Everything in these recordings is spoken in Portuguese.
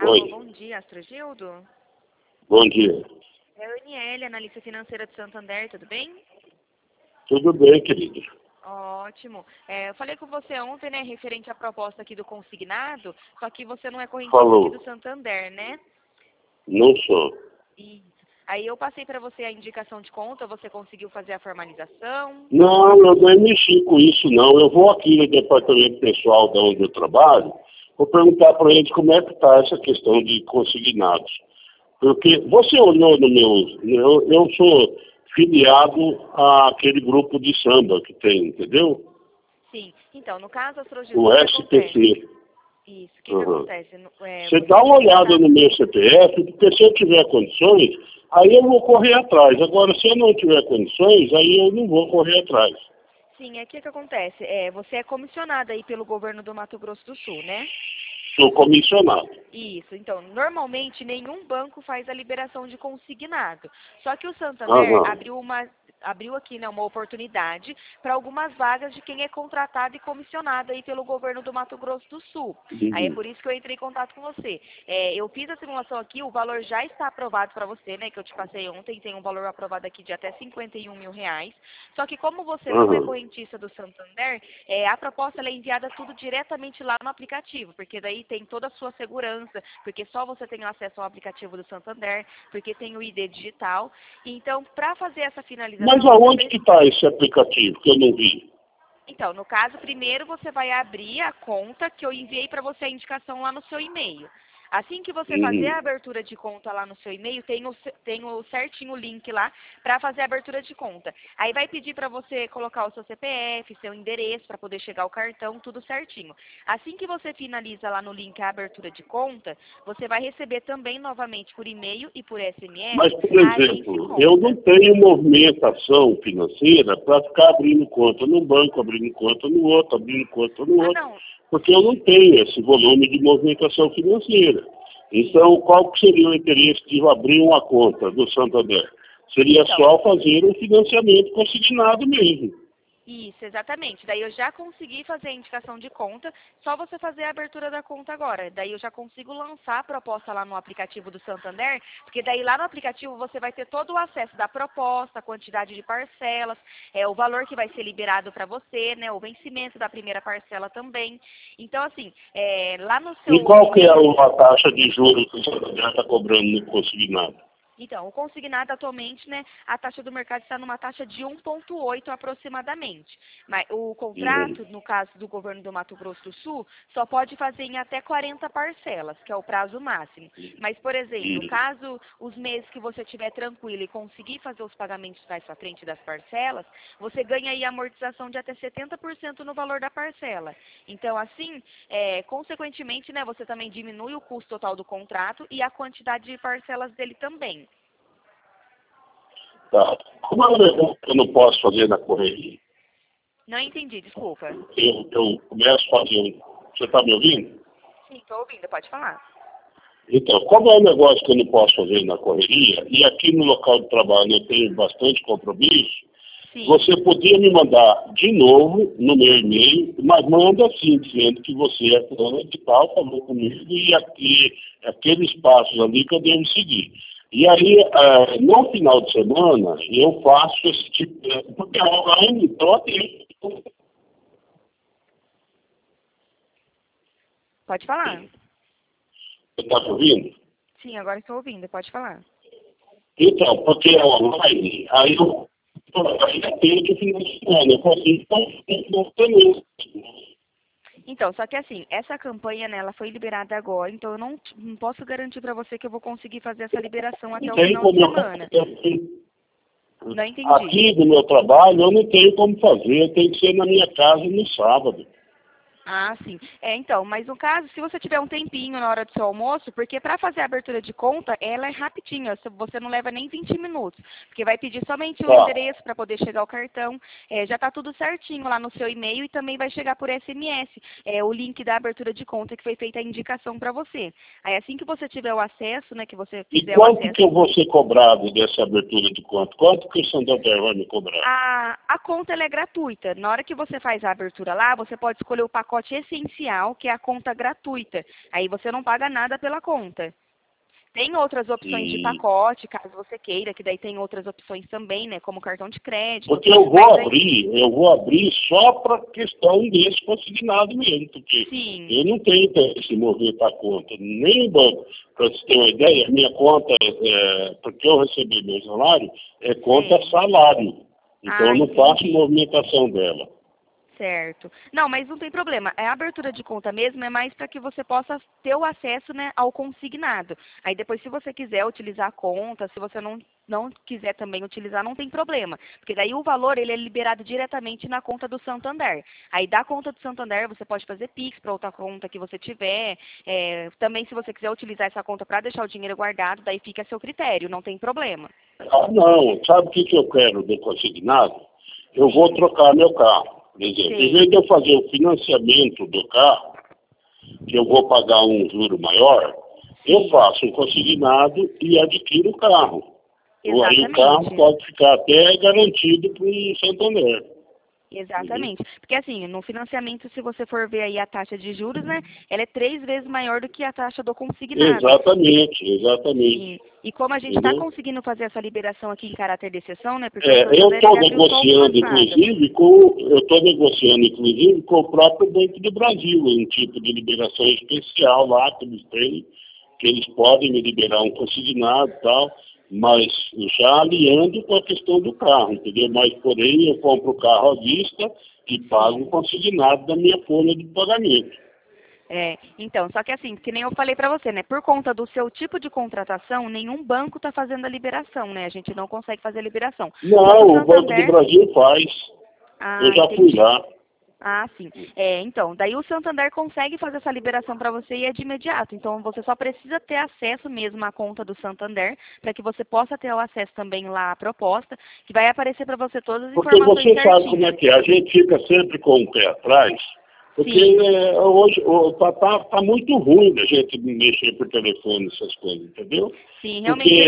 Alô, Oi, bom dia, Astrogildo. bom dia. É a Aniele, analista financeira do Santander, tudo bem? Tudo bem, querido? Ótimo. Eu falei com você ontem, né, referente à proposta aqui do consignado, só que você não é correntista aqui do Falou. Santander, né? Não sou. Isso. Aí eu passei para você a indicação de conta, você conseguiu fazer a formalização? Não, eu nem mexi com isso, não. Eu vou aqui no departamento pessoal de onde eu trabalho, vou perguntar para eles como é que está essa questão de consignados. Porque você olhou no meu... Eu sou filiado àquele grupo de samba que tem, entendeu? Sim. Então, no caso, Astrogildo, O o que acontece? SPC. Isso. O que Uhum. acontece? Você Você dá tem uma que olhada mandar... no meu CPF, porque se eu tiver condições, aí eu vou correr atrás. Agora, se eu não tiver condições, aí eu não vou correr atrás. Sim, o que acontece? Você é comissionado aí pelo governo do Mato Grosso do Sul, né? Sou comissionado. Isso, então, normalmente nenhum banco faz a liberação de consignado. Só que o Santander Aham. abriu aqui, né, uma oportunidade para algumas vagas de quem é contratado e comissionado aí pelo governo do Mato Grosso do Sul. Aí é Uhum. por isso que eu entrei em contato com você. Eu fiz a simulação aqui, o valor já está aprovado para você, né, que eu te passei ontem, tem um valor aprovado aqui de até R$ 51.000. Só que como você não é Aham. correntista do Santander, a proposta ela é enviada tudo diretamente lá no aplicativo, porque daí tem toda a sua segurança, porque só você tem acesso ao aplicativo do Santander, porque tem o ID digital. Então, para fazer essa finalização, Mas aonde que está esse aplicativo que eu não vi? então, no caso, primeiro você vai abrir a conta que eu enviei para você a indicação lá no seu e-mail. Assim que você fazer a Uhum. abertura de conta lá no seu e-mail, tem o certinho o link lá para fazer a abertura de conta. Aí vai pedir para você colocar o seu CPF, seu endereço para poder chegar o cartão, tudo certinho. Assim que você finaliza lá no link a abertura de conta, você vai receber também novamente por e-mail e por SMS Mas, por a agência exemplo, eu não conta. tenho movimentação financeira para ficar abrindo conta num banco, abrindo conta no outro, abrindo conta no Ah, outro, não. porque eu não tenho esse volume de movimentação financeira. Então, qual que seria o interesse de eu abrir uma conta do Santander? Seria Então, só fazer um financiamento consignado mesmo. isso, exatamente. Daí eu já consegui fazer a indicação de conta, só você fazer a abertura da conta agora. Daí eu já consigo lançar a proposta lá no aplicativo do Santander, porque daí lá no aplicativo você vai ter todo o acesso da proposta, a quantidade de parcelas, o valor que vai ser liberado para você, né, o vencimento da primeira parcela também. Então, assim, lá no E seu qual que é e-mail. a taxa de juros que o Santander está cobrando no consignado? Então, o consignado atualmente, né, a taxa do mercado está numa taxa de 1,8 aproximadamente. Mas o Uhum. contrato, no caso do governo do Mato Grosso do Sul, só pode fazer em até 40 parcelas, que é o prazo máximo. Mas, por exemplo, Uhum. caso os meses que você estiver tranquilo e conseguir fazer os pagamentos mais para frente das parcelas, você ganha aí amortização de até 70% no valor da parcela. Então, assim, consequentemente, né, você também diminui o custo total do contrato e a quantidade de parcelas dele também. Tá. Como é um negócio que eu não posso fazer na correria? Não entendi, desculpa. Eu começo a fazer um... Você está me ouvindo? Sim, estou ouvindo, pode falar. Então, como é um negócio que eu não posso fazer na correria, e aqui no local de trabalho eu tenho bastante compromisso, Sim. você podia me mandar de novo no meu e-mail, mas manda assim, dizendo que você é fulano de tal, falou comigo, e aqui, aqueles passos ali que eu devo seguir. E aí, no final de semana, eu faço esse tipo de... Porque online, então, tem... Pode falar. Você está me ouvindo? Sim, agora estou ouvindo, pode falar. Então, porque é online, aí eu ainda tenho que financiar, eu consigo também. Então, só que assim, essa campanha, né, ela foi liberada agora, então eu não posso garantir para você que eu vou conseguir fazer essa liberação Não até o tem final de como semana. Não entendi. aqui no meu trabalho, eu não tenho como fazer, eu tenho que ser na minha casa no sábado. Ah, sim. Então, mas no caso, se você tiver um tempinho na hora do seu almoço, porque para fazer a abertura de conta, ela é rapidinha, você não leva nem 20 minutos, porque vai pedir somente o Tá. endereço para poder chegar o cartão, já está tudo certinho lá no seu e-mail e também vai chegar por SMS, o link da abertura de conta que foi feita a indicação para você. Aí assim que você tiver o acesso, né, que você E fizer o quanto acesso. que eu vou ser cobrado dessa abertura de conta? Quanto que o Santander vai me cobrar? A conta ela é gratuita. Na hora que você faz a abertura lá, você pode escolher o pacote pacote essencial, que é a conta gratuita. Aí você não paga nada pela conta. Tem outras opções de pacote, caso você queira, que daí tem outras opções também, né? Como cartão de crédito. Porque eu vou abrir só para questão desse consignado mesmo, porque Sim. eu não tenho interesse em movimentar a conta, nem o banco. Para você ter uma ideia, minha conta, porque eu recebi meu salário, é conta salário. Então eu não faço movimentação dela. Certo. Não, mas não tem problema. A abertura de conta mesmo é mais para que você possa ter o acesso, né, ao consignado. Aí depois, se você quiser utilizar a conta, se você não quiser também utilizar, não tem problema. Porque daí o valor ele é liberado diretamente na conta do Santander. Aí da conta do Santander você pode fazer Pix para outra conta que você tiver. Também se você quiser utilizar essa conta para deixar o dinheiro guardado, daí fica a seu critério, não tem problema. Ah, não. Sabe o que eu quero do consignado? Eu vou trocar meu carro. Por exemplo, em vez de eu fazer o financiamento do carro, que eu vou pagar um juro maior, eu faço um consignado e adquiro o carro. Exatamente. Aí o carro pode ficar até garantido para o Santander. Exatamente. Porque assim, no financiamento, se você for ver aí a taxa de juros, né, ela é 3 vezes maior do que a taxa do consignado. Exatamente. E como a gente está conseguindo fazer essa liberação aqui em caráter de exceção, né, porque eu estou negociando, inclusive, com o próprio Banco do Brasil, um tipo de liberação especial lá que eles têm, que eles podem me liberar um consignado e tal, mas já alinhando com a questão do carro, entendeu? Mas, porém, eu compro o carro à vista e pago o consignado da minha folha de pagamento. Então, só que assim, que nem eu falei para você, né? Por conta do seu tipo de contratação, nenhum banco está fazendo a liberação, né? A gente não consegue fazer a liberação. Não, o Banco do Brasil faz. Eu já fui lá. Ah, sim. Então, daí o Santander consegue fazer essa liberação para você e é de imediato. Então, você só precisa ter acesso mesmo à conta do Santander, para que você possa ter o acesso também lá à proposta, que vai aparecer para você todas as informações certinhas. Porque você sabe como é que é. A gente fica sempre com o pé atrás, porque hoje tá muito ruim da gente mexer por telefone, essas coisas, entendeu? Sim, realmente.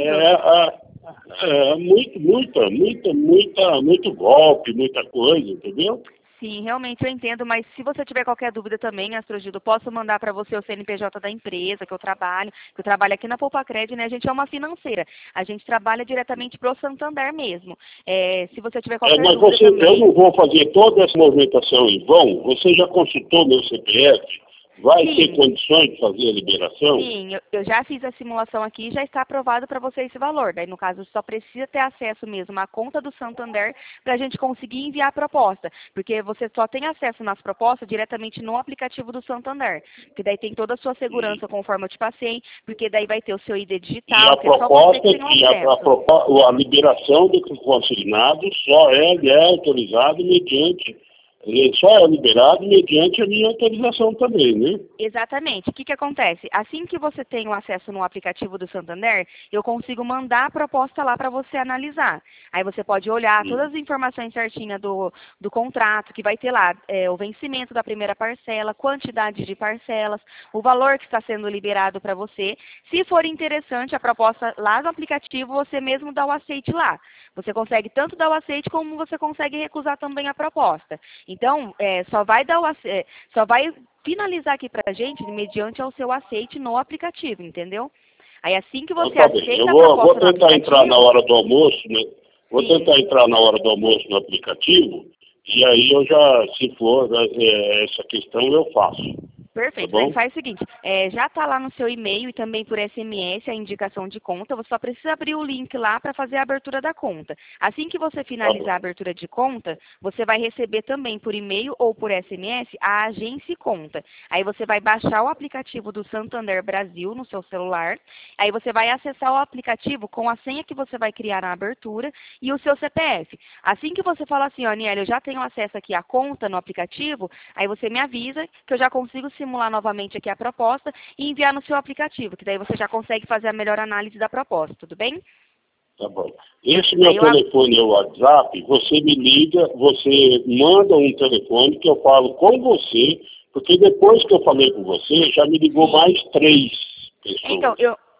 Porque muito golpe, muita coisa, entendeu? Sim, realmente eu entendo, mas se você tiver qualquer dúvida também, Astrogildo, posso mandar para você o CNPJ da empresa que eu trabalho aqui na Poupacred, né? A gente é uma financeira, a gente trabalha diretamente para o Santander mesmo. Se você tiver qualquer dúvida também... Eu não vou fazer toda essa movimentação em vão, você já consultou meu CPF? Vai ter condições de fazer a liberação? Sim, eu já fiz a simulação aqui e já está aprovado para você esse valor. Daí, no caso, só precisa ter acesso mesmo à conta do Santander para a gente conseguir enviar a proposta. Porque você só tem acesso nas propostas diretamente no aplicativo do Santander. Porque daí tem toda a sua segurança, conforme eu te passei, porque daí vai ter o seu ID digital, que é só você que tem acesso. A liberação do consignado só é autorizado mediante... Ele só é liberado mediante a minha autorização também, né? Exatamente. O que acontece? Assim que você tem o acesso no aplicativo do Santander, eu consigo mandar a proposta lá para você analisar. Aí você pode olhar todas as informações certinhas do contrato, que vai ter lá o vencimento da primeira parcela, quantidade de parcelas, o valor que está sendo liberado para você. Se for interessante a proposta lá no aplicativo, você mesmo dá o aceite lá. Você consegue tanto dar o aceite como você consegue recusar também a proposta. Então, só vai finalizar aqui pra gente mediante ao seu aceite no aplicativo, entendeu? Aí assim que você aceita a proposta no aplicativo... Vou tentar entrar na hora do almoço, né? Vou tentar entrar na hora do almoço no aplicativo, e aí eu já, se for essa questão, eu faço. Perfeito. Tá bom? Daí faz o seguinte, já está lá no seu e-mail e também por SMS a indicação de conta, você só precisa abrir o link lá para fazer a abertura da conta. Assim que você finalizar a abertura de conta, você vai receber também por e-mail ou por SMS a agência e conta. Aí você vai baixar o aplicativo do Santander Brasil no seu celular, aí você vai acessar o aplicativo com a senha que você vai criar na abertura e o seu CPF. Assim que você fala assim, Aniele, eu já tenho acesso aqui à conta no aplicativo, aí você me avisa que eu já consigo simular novamente aqui a proposta e enviar no seu aplicativo, que daí você já consegue fazer a melhor análise da proposta, tudo bem? Tá bom. Esse meu telefone é o WhatsApp, você me liga, você manda um telefone que eu falo com você, porque depois que eu falei com você, já me ligou mais 3 pessoas. Então,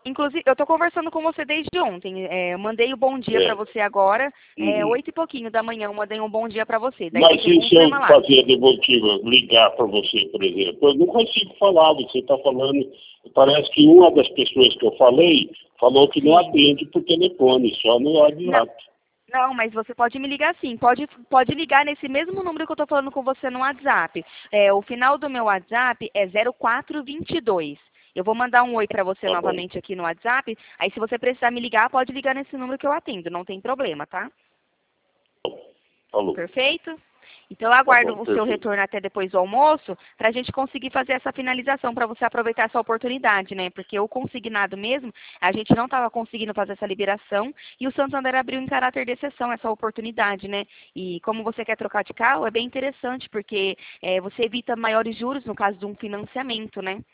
Inclusive, eu tô conversando com você desde ontem. Eu mandei o bom dia para você agora. 8 e pouquinho da manhã eu mandei um bom dia para você. Daí Mas você e se eu confirma lá. fazer a devolutiva, ligar para você, por exemplo? Eu não consigo falar, você está falando... Parece que uma das pessoas que eu falei falou que não atende por telefone, só no WhatsApp. Não, mas você pode me ligar sim. Pode ligar nesse mesmo número que eu estou falando com você no WhatsApp. O final do meu WhatsApp é 0422. Eu vou mandar um oi para você novamente aqui no WhatsApp. Aí, se você precisar me ligar, pode ligar nesse número que eu atendo. Não tem problema, tá? Falou. Perfeito? Então, eu aguardo o seu retorno até depois do almoço para a gente conseguir fazer essa finalização, para você aproveitar essa oportunidade, né? Porque o consignado mesmo, a gente não estava conseguindo fazer essa liberação e o Santander abriu em caráter de exceção essa oportunidade, né? E como você quer trocar de carro, é bem interessante, porque você evita maiores juros no caso de um financiamento, né?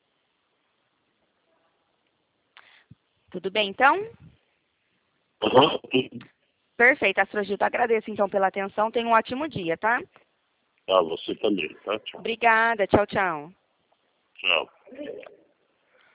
Tudo bem, então? Uhum. Perfeito, Astrogildo. Agradeço, então, pela atenção. Tenha um ótimo dia, tá? Tá, você também, tá? Tchau. Obrigada. Tchau, tchau. Tchau.